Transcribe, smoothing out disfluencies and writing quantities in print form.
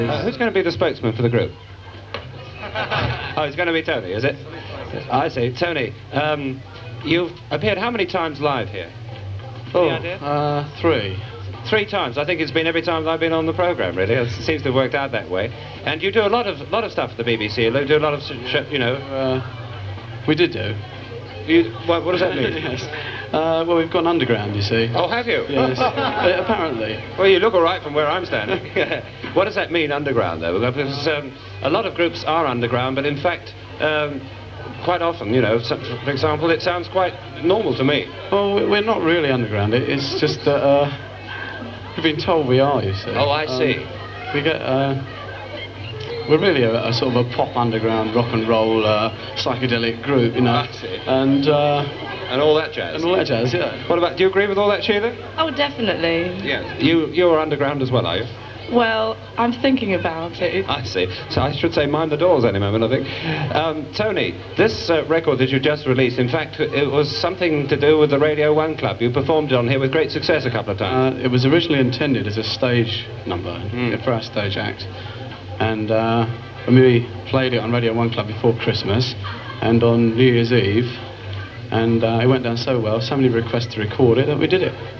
Who's going to be the spokesman for the group? Oh, it's going to be Tony, is it? I see. Tony, you've appeared how many times live here? Oh, Any idea? 3. 3 times. I think it's been every time I've been on the programme, really. It seems to have worked out that way. And you do a lot of stuff for the BBC. You do a lot of, you know... we did do. What does that mean? Yes. Well, we've gone underground, you see. Oh, have you? Yes. Apparently. Well, you look all right from where I'm standing. What does that mean, underground, though? Because a lot of groups are underground, but in fact, quite often, you know, for example, it sounds quite normal to me. Well, we're not really underground. It's just that we've been told we are, you see. Oh, I see. We get... we're really a sort of a pop underground rock and roll psychedelic group, you know. I see. And all that jazz. And all that jazz, yeah. What about? Do you agree with all that, Sheila? Oh, definitely. Yeah. You're underground as well, are you? Well, I'm thinking about it. I see. So I should say mind the doors any moment, I think. Tony, this record that you just released, in fact, it was something to do with the Radio 1 Club. You performed on here with great success a couple of times. It was originally intended as a stage number for our stage act. And when we played it on Radio 1 Club before Christmas and on New Year's Eve, and it went down so well, so many requests to record it, that we did it.